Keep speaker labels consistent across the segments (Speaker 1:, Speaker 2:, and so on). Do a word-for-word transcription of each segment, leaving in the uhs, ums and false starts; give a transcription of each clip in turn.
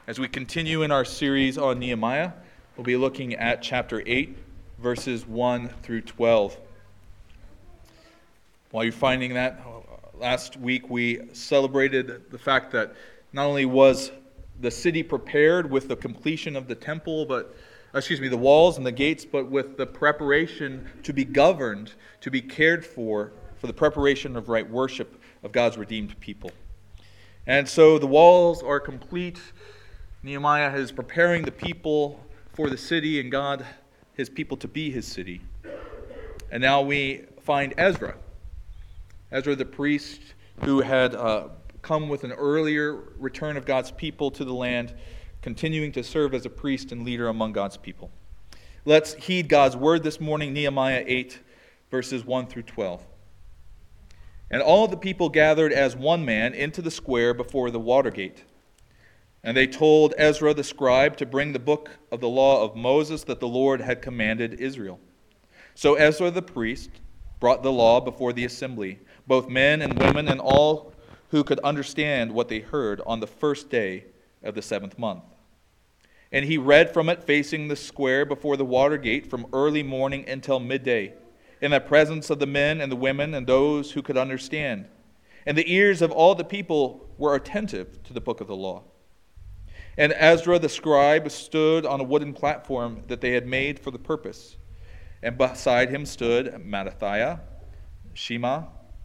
Speaker 1: As we continue in our series on Nehemiah, we'll be looking at chapter eight, verses one through twelve. While you're finding that, last week we celebrated the fact that not only was the city prepared with the completion of the temple, but excuse me, the walls and the gates, but with the preparation to be governed, to be cared for, for the preparation of right worship of God's redeemed people. And so the walls are complete. Nehemiah is preparing the people for the city and God, his people, to be his city. And now we find Ezra. Ezra the priest who had uh, come with an earlier return of God's people to the land, continuing to serve as a priest and leader among God's people. Let's heed God's word this morning, Nehemiah eight, verses one through twelve. And all the people gathered as one man into the square before the water gate. And they told Ezra the scribe to bring the book of the law of Moses that the Lord had commanded Israel. So Ezra the priest brought the law before the assembly, both men and women and all who could understand what they heard on the first day of the seventh month. And he read from it facing the square before the water gate from early morning until midday, in the presence of the men and the women and those who could understand. And the ears of all the people were attentive to the book of the law. And Ezra the scribe stood on a wooden platform that they had made for the purpose. And beside him stood Mattithiah, Shema,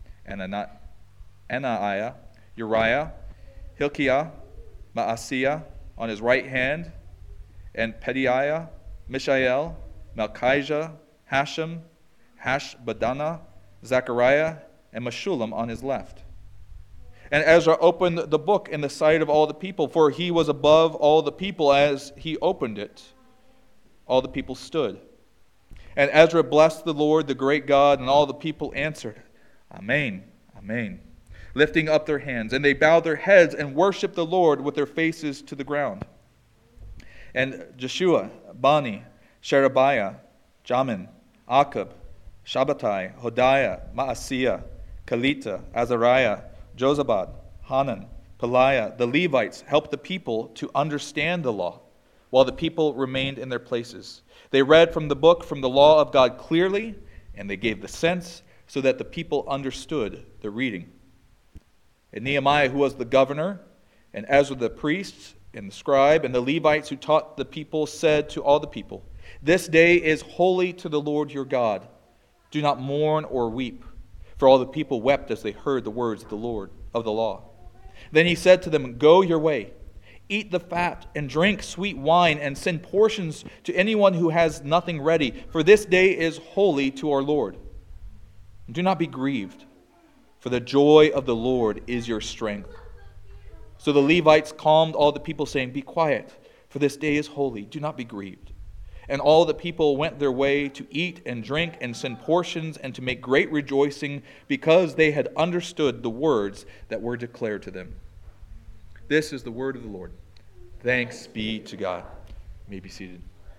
Speaker 1: Ananiah, Uriah, Hilkiah, Maaseiah on his right hand, and Pedaiah, Mishael, Malchijah, Hashem, Hashbaddanah, Zechariah, and Meshullam on his left. And Ezra opened the book in the sight of all the people, for he was above all the people. As he opened it, all the people stood. And Ezra blessed the Lord, the great God, and all the people answered, Amen, Amen, lifting up their hands. And they bowed their heads and worshiped the Lord with their faces to the ground. And Jeshua, Bani, Sherebiah, Jamin, Akab, Shabbatai, Hodiah, Maaseiah, Kelita, Azariah, Jozabad, Hanan, Peliah, the Levites helped the people to understand the law, while the people remained in their places. They read from the book, from the law of God clearly, and they gave the sense so that the people understood the reading. And Nehemiah, who was the governor, and Ezra the priest, and the scribe, and the Levites who taught the people, said to all the people, This day is holy to the Lord your God. Do not mourn or weep. For all the people wept as they heard the words of the Lord, of the law. Then he said to them, Go your way, eat the fat, and drink sweet wine, and send portions to anyone who has nothing ready, for this day is holy to our Lord. And do not be grieved, for the joy of the Lord is your strength. So the Levites calmed all the people, saying, Be quiet, for this day is holy. Do not be grieved. And all the people went their way to eat and drink and send portions and to make great rejoicing, because they had understood the words that were declared to them. This is the word of the Lord. Thanks be to God. You may be seated.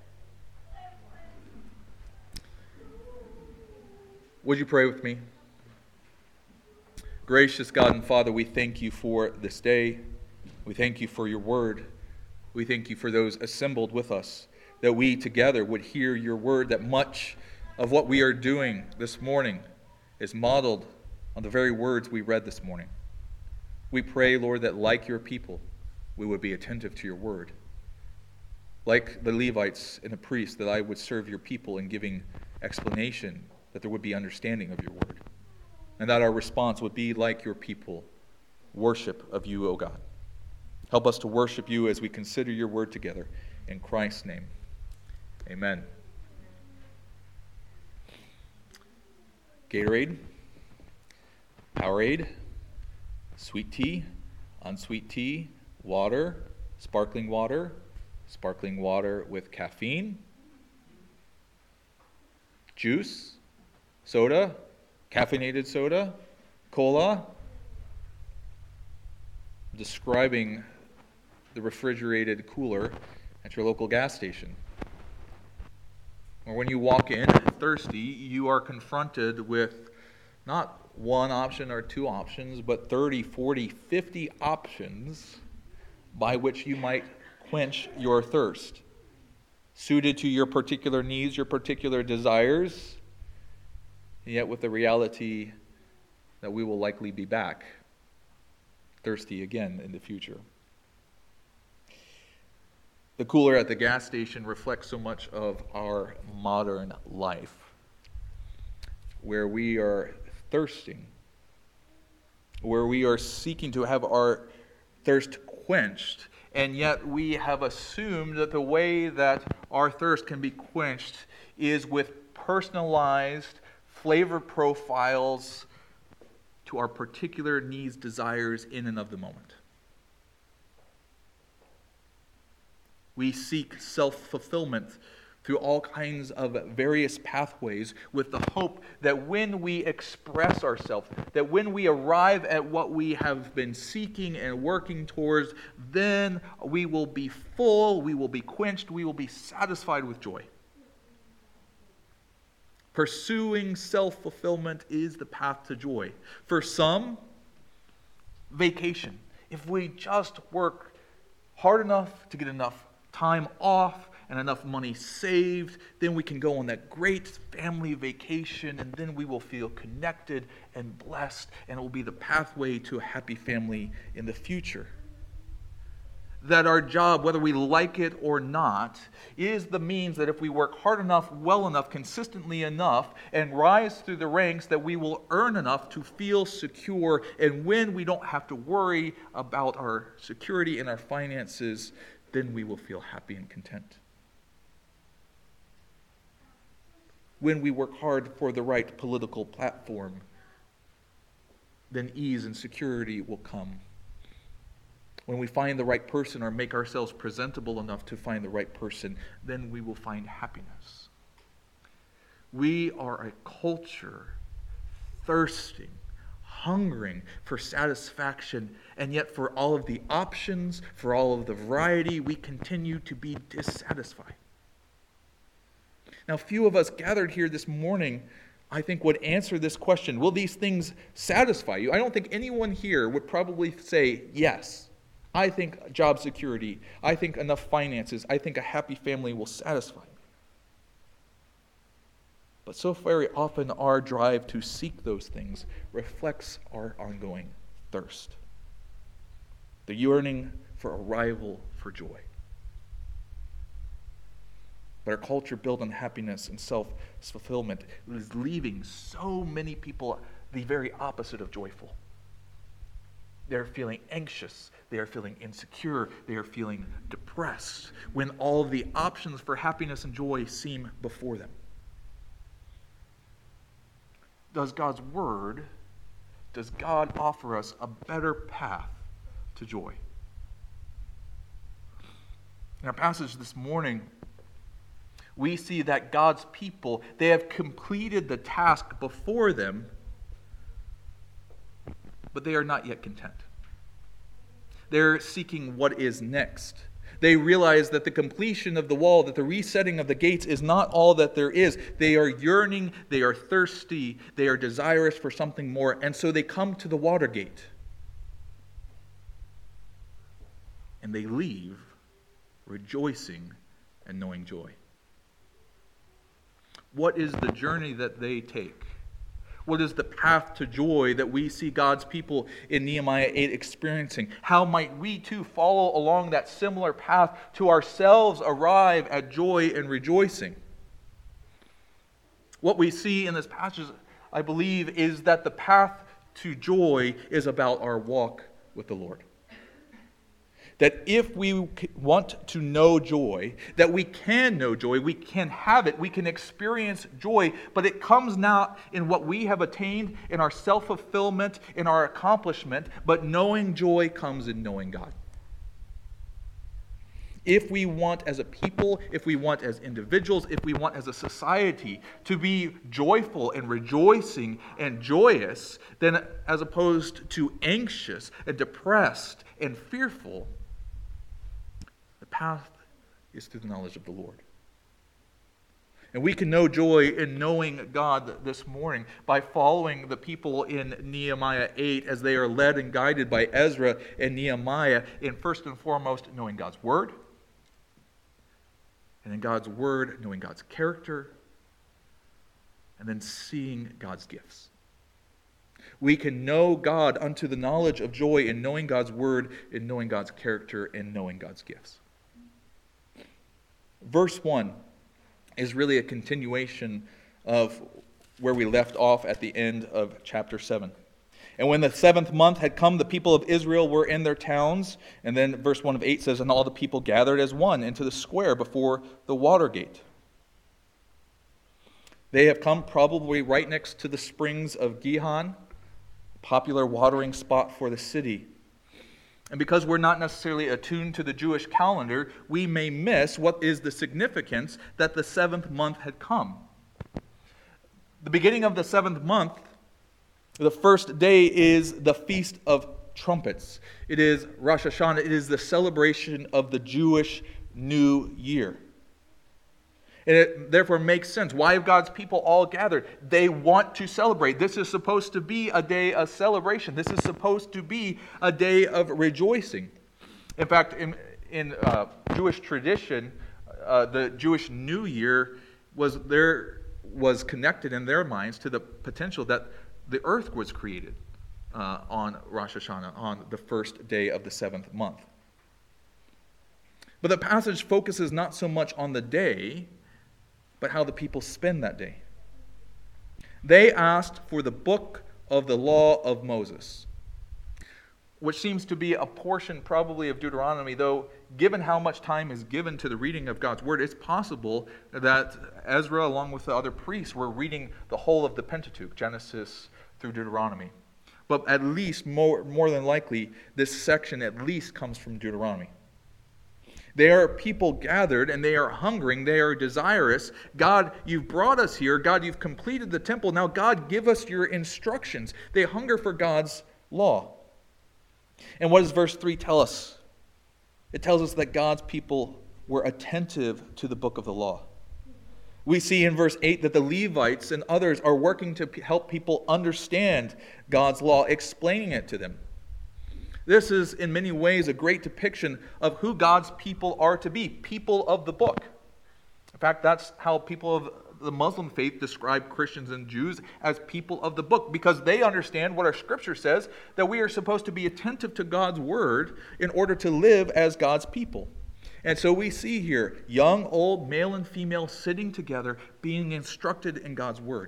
Speaker 1: Would you pray with me? Gracious God and Father, we thank you for this day. We thank you for your word. We thank you for those assembled with us, that we together would hear your word, that much of what we are doing this morning is modeled on the very words we read this morning. We pray, Lord, that like your people, we would be attentive to your word. Like the Levites and the priests, that I would serve your people in giving explanation, that there would be understanding of your word. And that our response would be like your people, worship of you, O God. Help us to worship you as we consider your word together. In Christ's name. Amen. Gatorade, Powerade, sweet tea, unsweet tea, water, sparkling water, sparkling water with caffeine, juice, soda, caffeinated soda, cola. Describing the refrigerated cooler at your local gas station. Or when you walk in thirsty, you are confronted with not one option or two options, but thirty, forty, fifty options by which you might quench your thirst, suited to your particular needs, your particular desires, and yet with the reality that we will likely be back thirsty again in the future. The cooler at the gas station reflects so much of our modern life, where we are thirsting, where we are seeking to have our thirst quenched, and yet we have assumed that the way that our thirst can be quenched is with personalized flavor profiles to our particular needs, desires in and of the moment. We seek self-fulfillment through all kinds of various pathways with the hope that when we express ourselves, that when we arrive at what we have been seeking and working towards, then we will be full, we will be quenched, we will be satisfied with joy. Pursuing self-fulfillment is the path to joy. For some, vacation. If we just work hard enough to get enough time off and enough money saved, then we can go on that great family vacation, and then we will feel connected and blessed, and it will be the pathway to a happy family in the future. That our job, whether we like it or not, is the means that if we work hard enough, well enough, consistently enough, and rise through the ranks, that we will earn enough to feel secure, and when we don't have to worry about our security and our finances, then we will feel happy and content. When we work hard for the right political platform, then ease and security will come. When we find the right person or make ourselves presentable enough to find the right person, then we will find happiness. We are a culture thirsting, hungering for satisfaction, and yet for all of the options, for all of the variety, we continue to be dissatisfied. Now, few of us gathered here this morning, I think, would answer this question. Will these things satisfy you? I don't think anyone here would probably say, yes, I think job security, I think enough finances, I think a happy family will satisfy me. But so very often our drive to seek those things reflects our ongoing thirst, the yearning for a rival for joy. But our culture built on happiness and self-fulfillment is leaving so many people the very opposite of joyful. They're feeling anxious, they are feeling insecure, they are feeling depressed when all of the options for happiness and joy seem before them. Does God's Word, does God offer us a better path to joy? In our passage this morning, we see that God's people, they have completed the task before them, but they are not yet content. They're seeking what is next. They realize that the completion of the wall, that the resetting of the gates is not all that there is. They are yearning, they are thirsty, they are desirous for something more, and so they come to the water gate. And they leave rejoicing and knowing joy. What is the journey that they take? What is the path to joy that we see God's people in Nehemiah eight experiencing? How might we too follow along that similar path to ourselves arrive at joy and rejoicing? What we see in this passage, I believe, is that the path to joy is about our walk with the Lord. That if we want to know joy, that we can know joy, we can have it, we can experience joy, but it comes not in what we have attained, in our self-fulfillment, in our accomplishment, but knowing joy comes in knowing God. If we want as a people, if we want as individuals, if we want as a society to be joyful and rejoicing and joyous, then as opposed to anxious and depressed and fearful, the path is through the knowledge of the Lord. And we can know joy in knowing God this morning by following the people in Nehemiah eight as they are led and guided by Ezra and Nehemiah in first and foremost knowing God's Word, and in God's word, knowing God's character, and then seeing God's gifts. We can know God unto the knowledge of joy in knowing God's word, in knowing God's character, and knowing God's gifts. Verse one is really a continuation of where we left off at the end of chapter seven. And when the seventh month had come, the people of Israel were in their towns. And then verse one of eight says, and all the people gathered as one into the square before the water gate. They have come probably right next to the springs of Gihon, popular watering spot for the city. And because we're not necessarily attuned to the Jewish calendar, we may miss what is the significance that the seventh month had come. The beginning of the seventh month, the first day, is the Feast of Trumpets. It is Rosh Hashanah. It is the celebration of the Jewish New Year. And it therefore makes sense. Why have God's people all gathered? They want to celebrate. This is supposed to be a day of celebration. This is supposed to be a day of rejoicing. In fact, in, in uh, Jewish tradition, uh, the Jewish New Year was there was connected in their minds to the potential that the earth was created uh, on Rosh Hashanah, on the first day of the seventh month. But the passage focuses not so much on the day, but how the people spend that day. They asked for the book of the law of Moses, which seems to be a portion probably of Deuteronomy, though given how much time is given to the reading of God's word, it's possible that Ezra, along with the other priests, were reading the whole of the Pentateuch, Genesis through Deuteronomy. But at least, more, more than likely, this section at least comes from Deuteronomy. They are people gathered, and they are hungering, they are desirous. God, you've brought us here. God, you've completed the temple. Now, God, give us your instructions. They hunger for God's law. And what does verse three tell us? It tells us that God's people were attentive to the book of the law. We see in verse eight that the Levites and others are working to help people understand God's law, explaining it to them. This is in many ways a great depiction of who God's people are to be, people of the book. In fact, that's how people of the Muslim faith describe Christians and Jews, as people of the book, because they understand what our scripture says, that we are supposed to be attentive to God's word in order to live as God's people. And so we see here young, old, male and female sitting together, being instructed in God's word.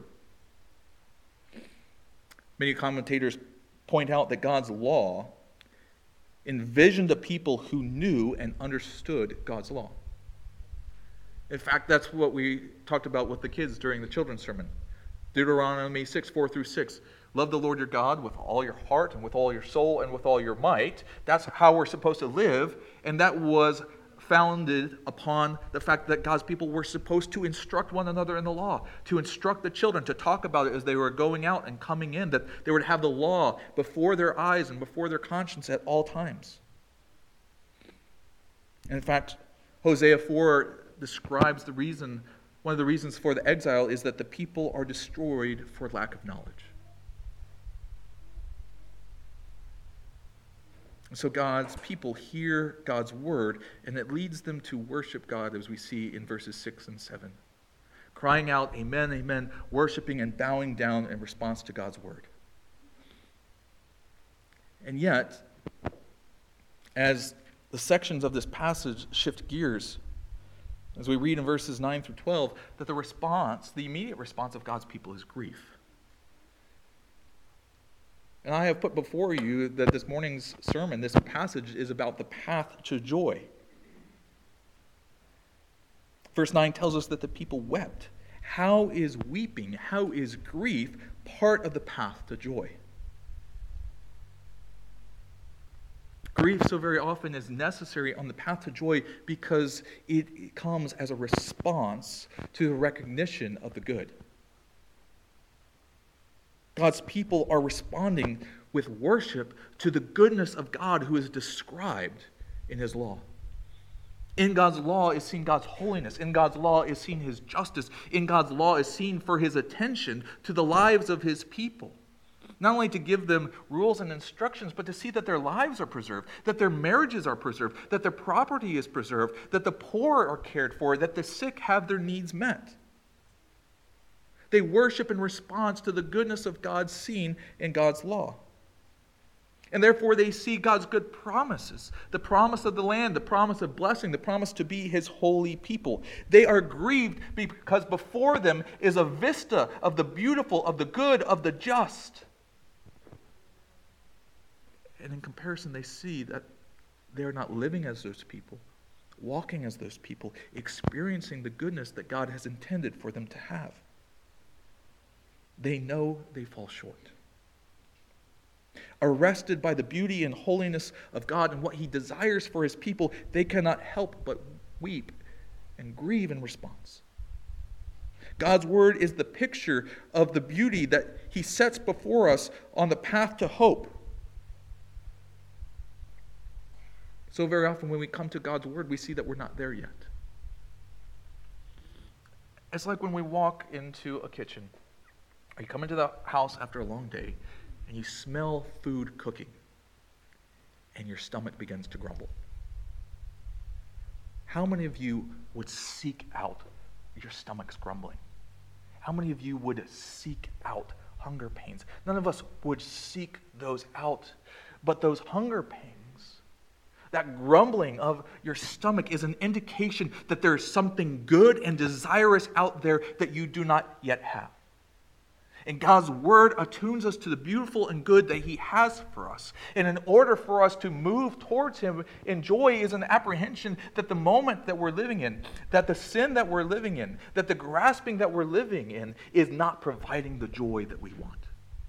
Speaker 1: Many commentators point out that God's law envisioned a people who knew and understood God's law. In fact, that's what we talked about with the kids during the children's sermon. Deuteronomy six, four through six. Love the Lord your God with all your heart and with all your soul and with all your might. That's how we're supposed to live. And that was founded upon the fact that God's people were supposed to instruct one another in the law, to instruct the children, to talk about it as they were going out and coming in, that they would have the law before their eyes and before their conscience at all times. And in fact, Hosea four describes the reason, one of the reasons for the exile is that the people are destroyed for lack of knowledge. So God's people hear God's word, and it leads them to worship God, as we see in verses six and seven. Crying out, amen, amen, worshiping and bowing down in response to God's word. And yet, as the sections of this passage shift gears, as we read in verses nine through twelve, that the response, the immediate response of God's people is grief. And I have put before you that this morning's sermon, this passage, is about the path to joy. Verse nine tells us that the people wept. How is weeping, how is grief part of the path to joy? Grief so very often is necessary on the path to joy because it comes as a response to the recognition of the good. God's people are responding with worship to the goodness of God who is described in his law. In God's law is seen God's holiness. In God's law is seen his justice. In God's law is seen for his attention to the lives of his people. Not only to give them rules and instructions, but to see that their lives are preserved, that their marriages are preserved, that their property is preserved, that the poor are cared for, that the sick have their needs met. They worship in response to the goodness of God seen in God's law. And therefore they see God's good promises, the promise of the land, the promise of blessing, the promise to be his holy people. They are grieved because before them is a vista of the beautiful, of the good, of the just. And in comparison, they see that they are not living as those people, walking as those people, experiencing the goodness that God has intended for them to have. They know they fall short. Arrested by the beauty and holiness of God and what he desires for his people, they cannot help but weep and grieve in response. God's word is the picture of the beauty that he sets before us on the path to hope. So very often when we come to God's word, we see that we're not there yet. It's like when we walk into a kitchen, or you come into the house after a long day, and you smell food cooking, and your stomach begins to grumble. How many of you would seek out your stomach's grumbling? How many of you would seek out hunger pains? None of us would seek those out, but those hunger pains, that grumbling of your stomach is an indication that there is something good and desirous out there that you do not yet have. And God's word attunes us to the beautiful and good that he has for us. And in order for us to move towards him in joy is an apprehension that the moment that we're living in, that the sin that we're living in, that the grasping that we're living in is not providing the joy that we want.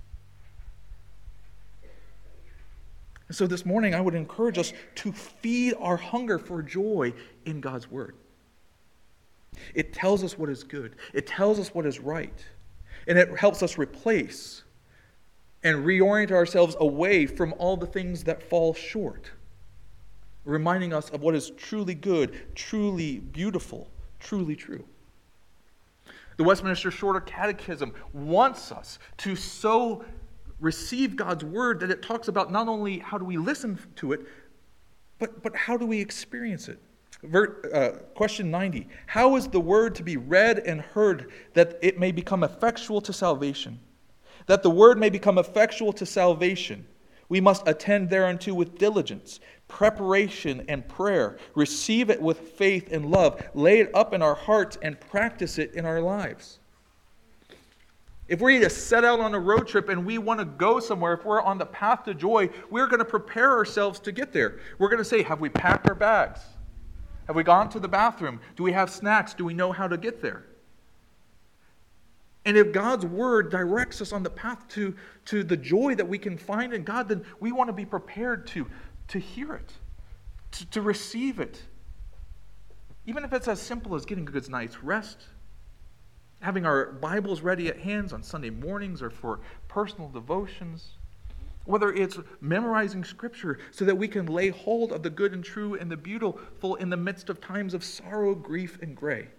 Speaker 1: And so this morning I would encourage us to feed our hunger for joy in God's word. It tells us what is good. It tells us what is right. And it helps us replace and reorient ourselves away from all the things that fall short, reminding us of what is truly good, truly beautiful, truly true. The Westminster Shorter Catechism wants us to so receive God's word that it talks about not only how do we listen to it, but, but how do we experience it. Ver, uh, question ninety. How is the word to be read and heard that it may become effectual to salvation? That the word may become effectual to salvation, we must attend thereunto with diligence, preparation, and prayer. Receive it with faith and love. Lay it up in our hearts and practice it in our lives. If we're to set out on a road trip and we want to go somewhere, if we're on the path to joy, we're going to prepare ourselves to get there. We're going to say, have we packed our bags? Have we gone to the bathroom? Do we have snacks? Do we know how to get there? And if God's word directs us on the path to, to the joy that we can find in God, then we want to be prepared to, to hear it, to, to receive it. Even if it's as simple as getting a good night's rest, having our Bibles ready at hands on Sunday mornings or for personal devotions, whether it's memorizing Scripture so that we can lay hold of the good and true and the beautiful in the midst of times of sorrow, grief, and gray.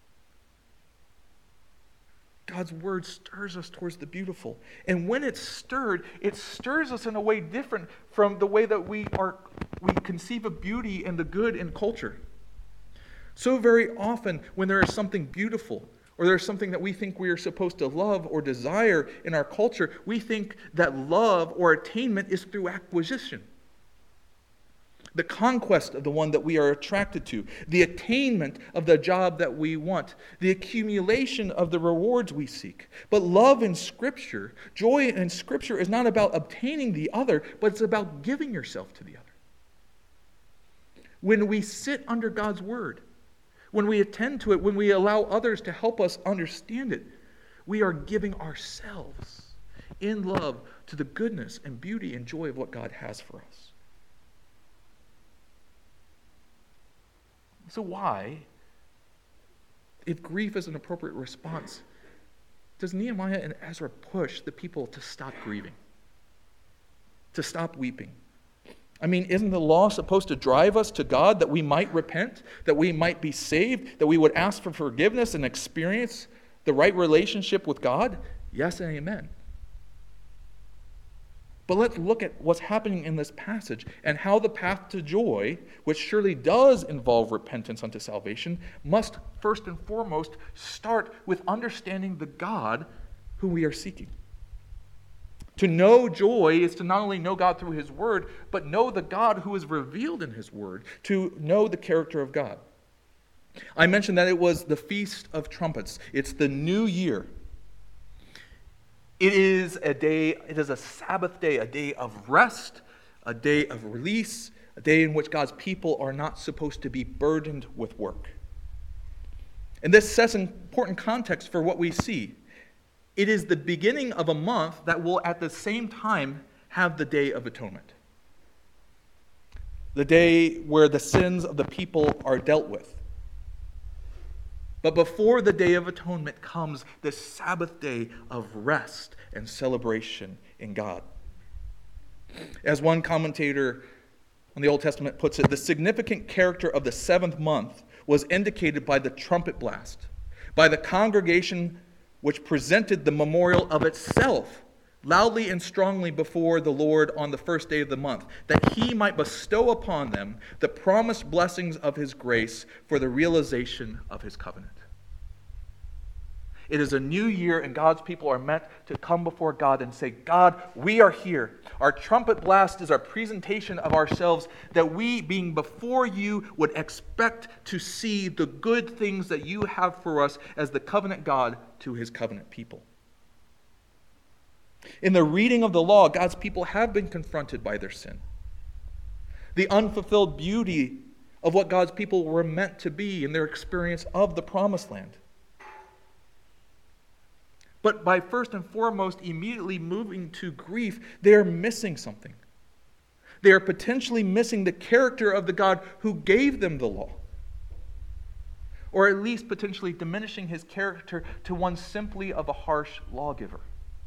Speaker 1: God's word stirs us towards the beautiful. And when it's stirred, it stirs us in a way different from the way that we are we conceive of beauty and the good in culture. So very often when there is something beautiful, or there's something that we think we are supposed to love or desire in our culture, we think that love or attainment is through acquisition. The conquest of the one that we are attracted to, the attainment of the job that we want, the accumulation of the rewards we seek. But love in Scripture, joy in Scripture is not about obtaining the other, but it's about giving yourself to the other. When we sit under God's word, when we attend to it, when we allow others to help us understand it, we are giving ourselves in love to the goodness and beauty and joy of what God has for us. So why, if grief is an appropriate response, does Nehemiah and Ezra push the people to stop grieving, to stop weeping? I mean, isn't the law supposed to drive us to God that we might repent, that we might be saved, that we would ask for forgiveness and experience the right relationship with God? Yes and amen. But let's look at what's happening in this passage and how the path to joy, which surely does involve repentance unto salvation, must first and foremost start with understanding the God who we are seeking. To know joy is to not only know God through His Word, but know the God who is revealed in His Word, to know the character of God. I mentioned that it was the Feast of Trumpets. It's the new year. It is a day, it is a Sabbath day, a day of rest, a day of release, a day in which God's people are not supposed to be burdened with work. And this sets an important context for what we see. It is the beginning of a month that will at the same time have the Day of Atonement. The day where the sins of the people are dealt with. But before the Day of Atonement comes the Sabbath day of rest and celebration in God. As one commentator on the Old Testament puts it, the significant character of the seventh month was indicated by the trumpet blast, by the congregation which presented the memorial of itself loudly and strongly before the Lord on the first day of the month, that He might bestow upon them the promised blessings of His grace for the realization of His covenant. It is a new year, and God's people are meant to come before God and say, God, we are here. Our trumpet blast is our presentation of ourselves, that we, being before you, would expect to see the good things that you have for us as the covenant God to His covenant people. In the reading of the law, God's people have been confronted by their sin. The unfulfilled beauty of what God's people were meant to be in their experience of the promised land. But by first and foremost immediately moving to grief, they are missing something. They are potentially missing the character of the God who gave them the law. Or at least potentially diminishing His character to one simply of a harsh lawgiver.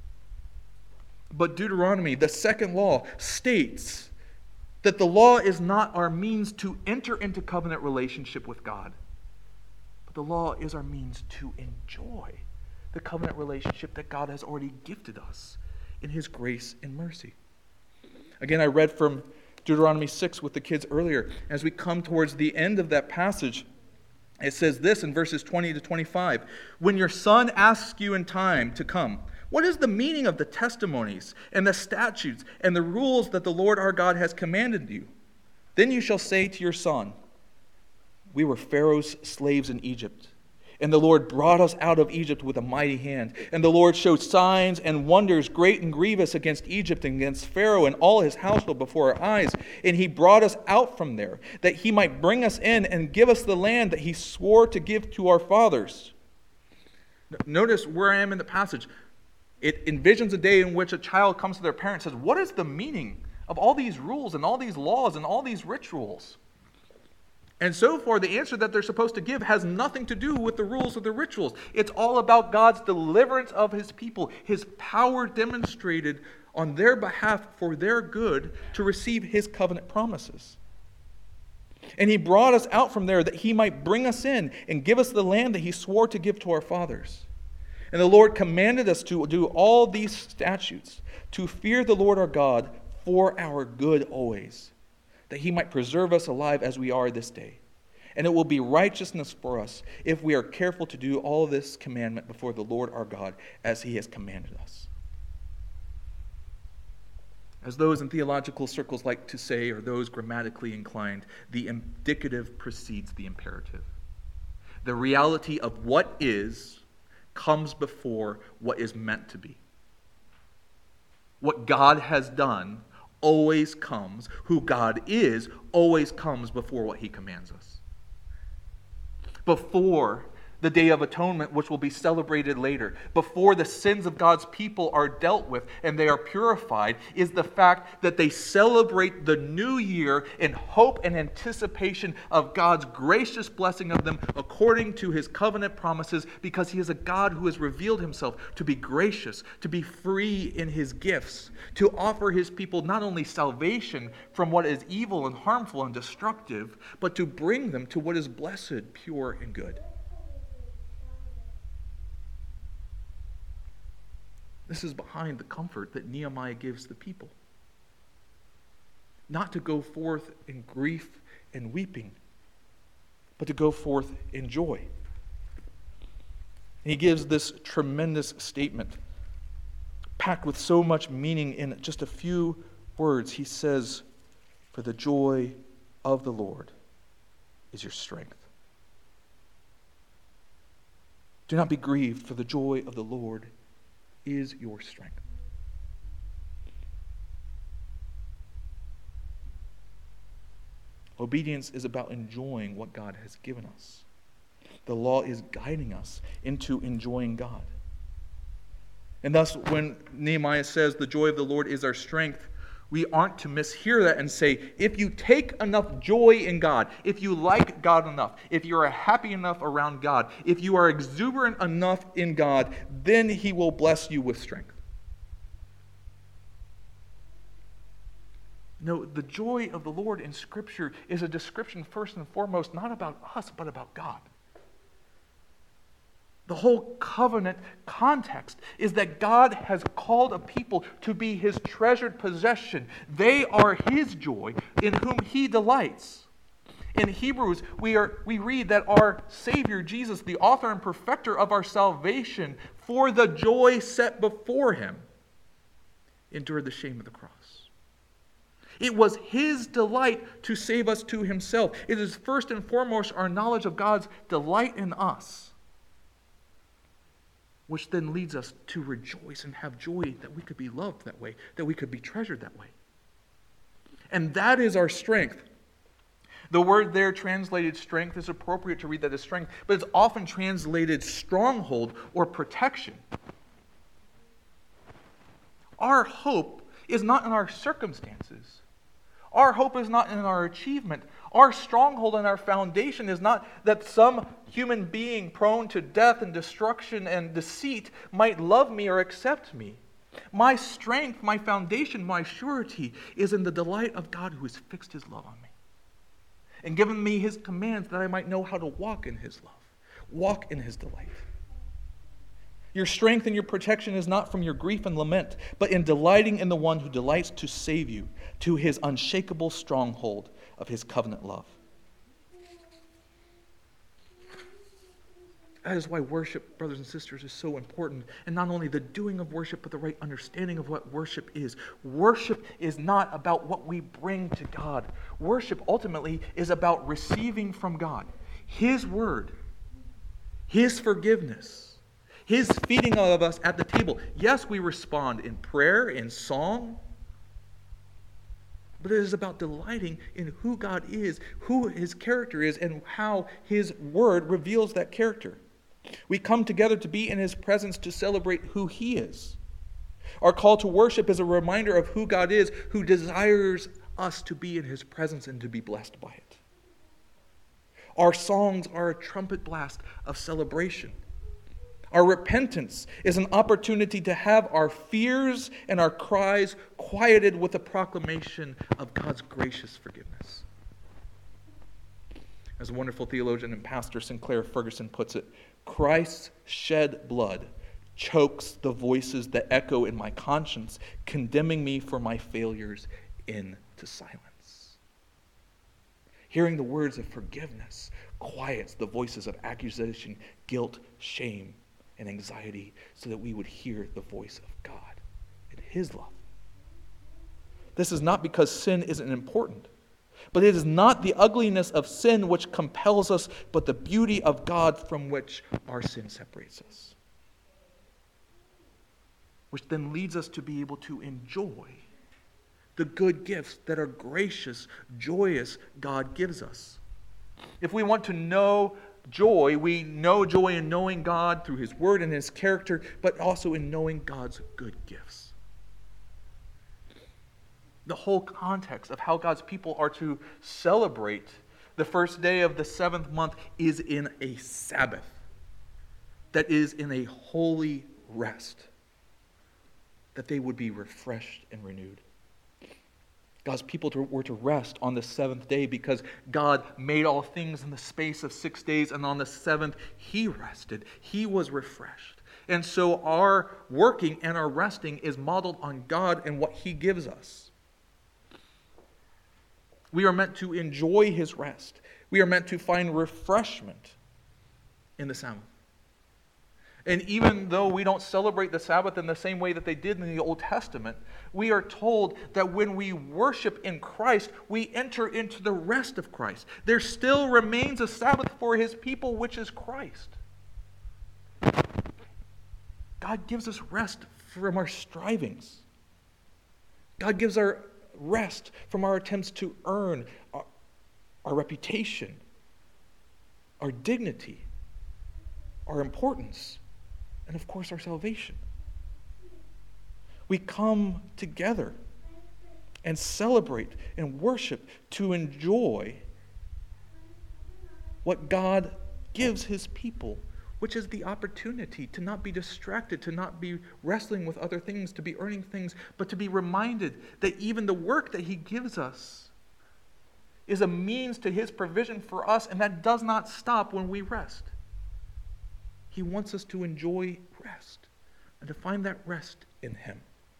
Speaker 1: But Deuteronomy, the second law, states that the law is not our means to enter into covenant relationship with God, but the law is our means to enjoy the covenant relationship that God has already gifted us in His grace and mercy. Again, I read from Deuteronomy six with the kids earlier. As we come towards the end of that passage, it says this in verses twenty to twenty-five. When your son asks you in time to come, what is the meaning of the testimonies and the statutes and the rules that the Lord our God has commanded you? Then you shall say to your son, we were Pharaoh's slaves in Egypt, and the Lord brought us out of Egypt with a mighty hand. And the Lord showed signs and wonders great and grievous against Egypt and against Pharaoh and all his household before our eyes. And He brought us out from there, that He might bring us in and give us the land that He swore to give to our fathers. Notice where I am in the passage. It envisions a day in which a child comes to their parent and says, what is the meaning of all these rules and all these laws and all these rituals? And so far, the answer that they're supposed to give has nothing to do with the rules or the rituals. It's all about God's deliverance of His people, His power demonstrated on their behalf for their good to receive His covenant promises. And He brought us out from there that He might bring us in and give us the land that He swore to give to our fathers. And the Lord commanded us to do all these statutes, to fear the Lord our God for our good always, that He might preserve us alive as we are this day. And it will be righteousness for us if we are careful to do all this commandment before the Lord our God as He has commanded us. As those in theological circles like to say, or those grammatically inclined, the indicative precedes the imperative. The reality of what is comes before what is meant to be. What God has done always comes. Who God is always comes before what He commands us. Before the Day of Atonement, which will be celebrated later, before the sins of God's people are dealt with and they are purified, is the fact that they celebrate the new year in hope and anticipation of God's gracious blessing of them according to His covenant promises, because He is a God who has revealed Himself to be gracious, to be free in His gifts, to offer His people not only salvation from what is evil and harmful and destructive, but to bring them to what is blessed, pure, and good. This is behind the comfort that Nehemiah gives the people. not to go forth in grief and weeping, but to go forth in joy. And he gives this tremendous statement, packed with so much meaning in just a few words. He says, "For the joy of the Lord is your strength." Do not be grieved, for the joy of the Lord is your strength. Obedience is about enjoying what God has given us. The law is guiding us into enjoying God. And thus, when Nehemiah says the joy of the Lord is our strength, we aren't to mishear that and say, if you take enough joy in God, if you like God enough, if you are happy enough around God, if you are exuberant enough in God, then He will bless you with strength. No, the joy of the Lord in Scripture is a description first and foremost, not about us, but about God. The whole covenant context is that God has called a people to be His treasured possession. They are His joy, in whom He delights. In Hebrews, we are we read that our Savior, Jesus, the author and perfecter of our salvation, for the joy set before Him, endured the shame of the cross. It was His delight to save us to Himself. It is first and foremost our knowledge of God's delight in us, which then leads us to rejoice and have joy that we could be loved that way, that we could be treasured that way. And that is our strength. The word there translated strength is appropriate to read that as strength, but it's often translated stronghold or protection. Our hope is not in our circumstances. Our hope is not in our achievement. Our stronghold and our foundation is not that some human being prone to death and destruction and deceit might love me or accept me. My strength, my foundation, my surety is in the delight of God who has fixed His love on me and given me His commands that I might know how to walk in His love, walk in His delight. Your strength and your protection is not from your grief and lament, but in delighting in the one who delights to save you to His unshakable stronghold of His covenant love. That is why worship, brothers and sisters, is so important. And not only the doing of worship, but the right understanding of what worship is. Worship is not about what we bring to God. Worship ultimately is about receiving from God His word, His forgiveness, His feeding of us at the table. Yes, we respond in prayer, in song, but it is about delighting in who God is, who His character is, and how His word reveals that character. We come together to be in His presence to celebrate who He is. Our call to worship is a reminder of who God is, who desires us to be in His presence and to be blessed by it. Our songs are a trumpet blast of celebration. Our repentance is an opportunity to have our fears and our cries quieted with a proclamation of God's gracious forgiveness. As a wonderful theologian and pastor Sinclair Ferguson puts it, Christ's shed blood chokes the voices that echo in my conscience, condemning me for my failures into silence. Hearing the words of forgiveness quiets the voices of accusation, guilt, shame, and anxiety, so that we would hear the voice of God and His love. This is not because sin isn't important, but it is not the ugliness of sin which compels us, but the beauty of God from which our sin separates us. Which then leads us to be able to enjoy the good gifts that our gracious, joyous God gives us. If we want to know joy, we know joy in knowing God through His word and His character, but also in knowing God's good gifts. The whole context of how God's people are to celebrate the first day of the seventh month is in a Sabbath, that is in a holy rest, that they would be refreshed and renewed. God's people to, were to rest on the seventh day because God made all things in the space of six days, and on the seventh He rested. He was refreshed. And so our working and our resting is modeled on God and what He gives us. We are meant to enjoy his rest. We are meant to find refreshment in the Sabbath. And even though we don't celebrate the Sabbath in the same way that they did in the Old Testament, we are told that when we worship in Christ, we enter into the rest of Christ. There still remains a Sabbath for his people, which is Christ. God gives us rest from our strivings. God gives our rest from our attempts to earn our, our reputation, our dignity, our importance, and of course our salvation. We come together and celebrate and worship to enjoy what God gives his people, which is the opportunity to not be distracted, to not be wrestling with other things, to be earning things, but to be reminded that even the work that he gives us is a means to his provision for us, and that does not stop when we rest. He wants us to enjoy rest and to find that rest in him.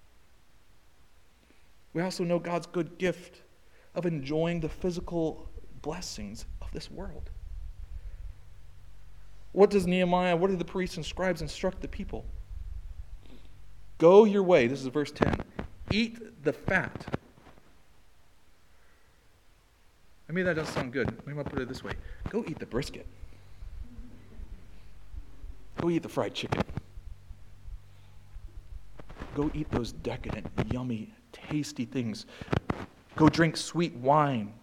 Speaker 1: We also know God's good gift of enjoying the physical blessings of this world. What does Nehemiah, what do the priests and scribes instruct the people? Go your way, this is verse ten. Eat the fat. I mean, that doesn't sound good. Maybe I'll put it this way. Go eat the brisket. Go eat the fried chicken. Go eat those decadent, yummy, tasty things. Go drink sweet wine.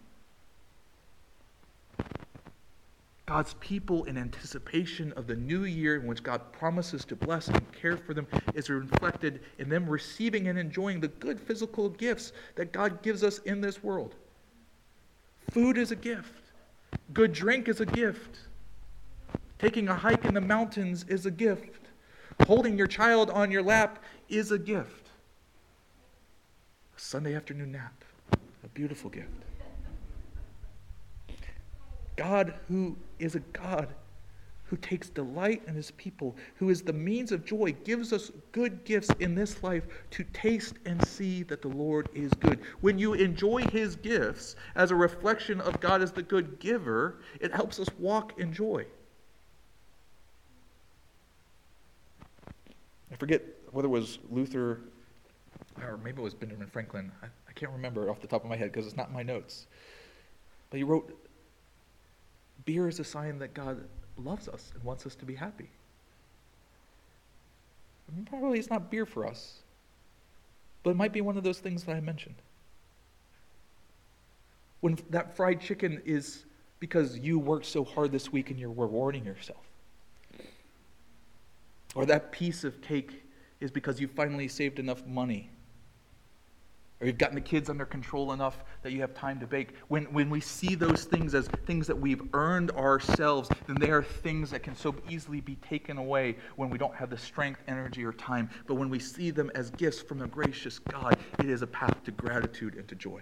Speaker 1: God's people, in anticipation of the new year in which God promises to bless and care for them, is reflected in them receiving and enjoying the good physical gifts that God gives us in this world. Food is a gift. Good drink is a gift. Taking a hike in the mountains is a gift. Holding your child on your lap is a gift. A Sunday afternoon nap, a beautiful gift. God, who is a God who takes delight in his people, who is the means of joy, gives us good gifts in this life to taste and see that the Lord is good. When you enjoy his gifts as a reflection of God as the good giver, it helps us walk in joy. I forget whether it was Luther or maybe it was Benjamin Franklin. I, I can't remember it off the top of my head because it's not in my notes. But he wrote, beer is a sign that God loves us and wants us to be happy. I mean, probably it's not beer for us, but it might be one of those things that I mentioned. When that fried chicken is because you worked so hard this week and you're rewarding yourself. Or that piece of cake is because you finally saved enough money. Or you've gotten the kids under control enough that you have time to bake. When, when we see those things as things that we've earned ourselves, then they are things that can so easily be taken away when we don't have the strength, energy, or time. But when we see them as gifts from a gracious God, it is a path to gratitude and to joy.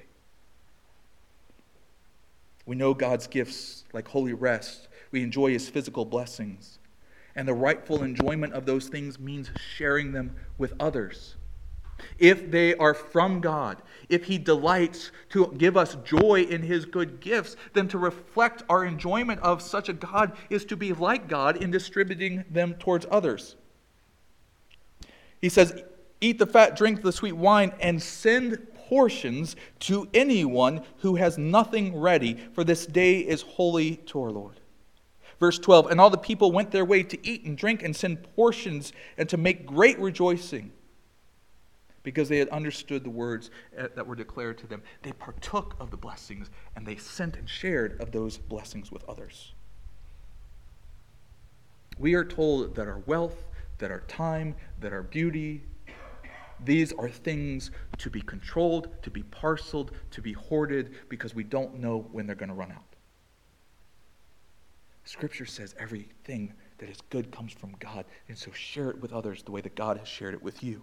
Speaker 1: We know God's gifts like holy rest. We enjoy his physical blessings. And the rightful enjoyment of those things means sharing them with others. If they are from God, if he delights to give us joy in his good gifts, then to reflect our enjoyment of such a God is to be like God in distributing them towards others. He says, eat the fat, drink the sweet wine, and send portions to anyone who has nothing ready, for this day is holy to our Lord. Verse twelve, and all the people went their way to eat and drink and send portions and to make great rejoicing, because they had understood the words that were declared to them. They partook of the blessings and they sent and shared of those blessings with others. We are told that our wealth, that our time, that our beauty, these are things to be controlled, to be parceled, to be hoarded, because we don't know when they're going to run out. Scripture says everything that is good comes from God, and so share it with others the way that God has shared it with you.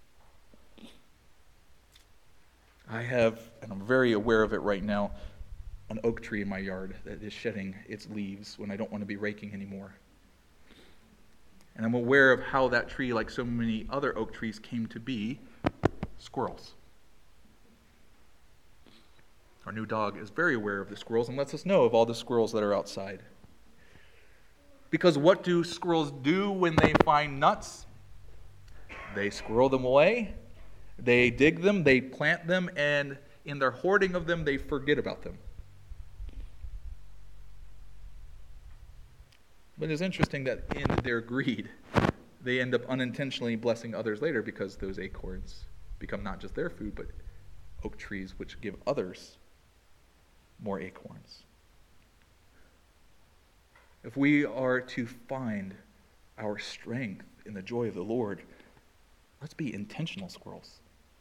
Speaker 1: I have, and I'm very aware of it right now, an oak tree in my yard that is shedding its leaves when I don't want to be raking anymore. And I'm aware of how that tree, like so many other oak trees, came to be: squirrels. Our new dog is very aware of the squirrels and lets us know of all the squirrels that are outside. Because what do squirrels do when they find nuts? They squirrel them away, they dig them, they plant them, and in their hoarding of them, they forget about them. But it's interesting that in their greed, they end up unintentionally blessing others later because those acorns become not just their food, but oak trees which give others more acorns. If we are to find our strength in the joy of the Lord, let's be intentional squirrels.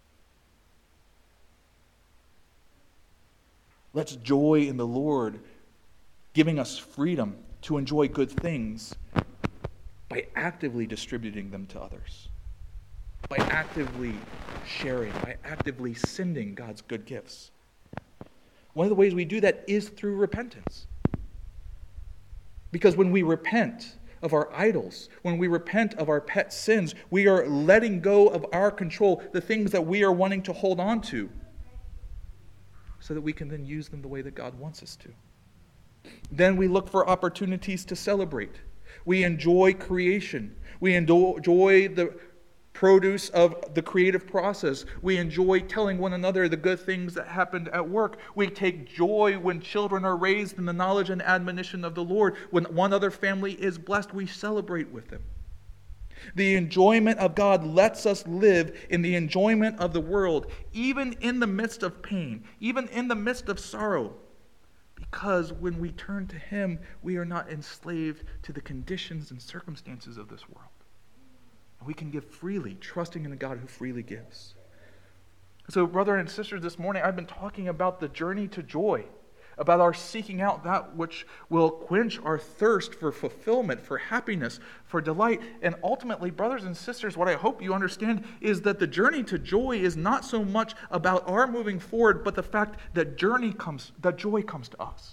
Speaker 1: Let's joy in the Lord, giving us freedom to enjoy good things by actively distributing them to others, by actively sharing, by actively sending God's good gifts. One of the ways we do that is through repentance. Because when we repent of our idols, when we repent of our pet sins, we are letting go of our control, the things that we are wanting to hold on to, so that we can then use them the way that God wants us to. Then we look for opportunities to celebrate. We enjoy creation. We enjoy the produce of the creative process. We enjoy telling one another the good things that happened at work. We take joy when children are raised in the knowledge and admonition of the Lord. When one other family is blessed, we celebrate with them. The enjoyment of God lets us live in the enjoyment of the world, even in the midst of pain, even in the midst of sorrow. Because when we turn to Him, we are not enslaved to the conditions and circumstances of this world. We can give freely, trusting in the God who freely gives. So, brothers and sisters, this morning I've been talking about the journey to joy, about our seeking out that which will quench our thirst for fulfillment, for happiness, for delight. And ultimately, brothers and sisters, what I hope you understand is that the journey to joy is not so much about our moving forward, but the fact that journey comes, that joy comes to us.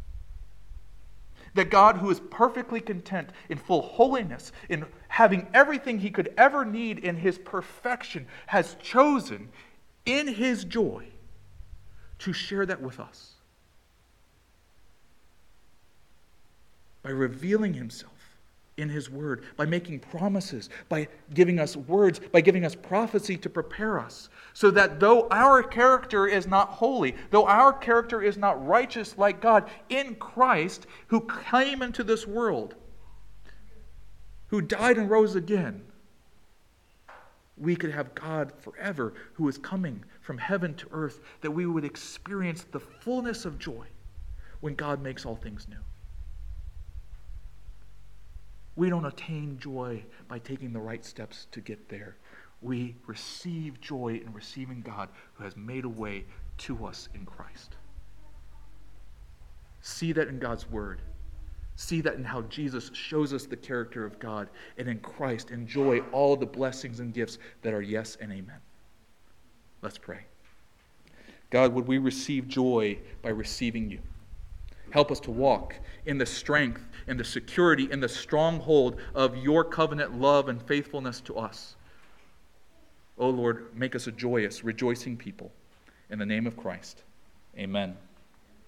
Speaker 1: That God, who is perfectly content in full holiness, in having everything He could ever need in His perfection, has chosen in His joy to share that with us. By revealing Himself in His Word, by making promises, by giving us words, by giving us prophecy to prepare us, so that though our character is not holy, though our character is not righteous like God, in Christ, who came into this world, who died and rose again, we could have God forever, who is coming from heaven to earth, that we would experience the fullness of joy when God makes all things new. We don't attain joy by taking the right steps to get there. We receive joy in receiving God who has made a way to us in Christ. See that in God's Word. See that in how Jesus shows us the character of God. And in Christ, enjoy all the blessings and gifts that are yes and amen. Let's pray. God, would we receive joy by receiving You? Help us to walk in the strength, in the security, in the stronghold of Your covenant love and faithfulness to us. Oh Lord, make us a joyous, rejoicing people. In the name of Christ, amen.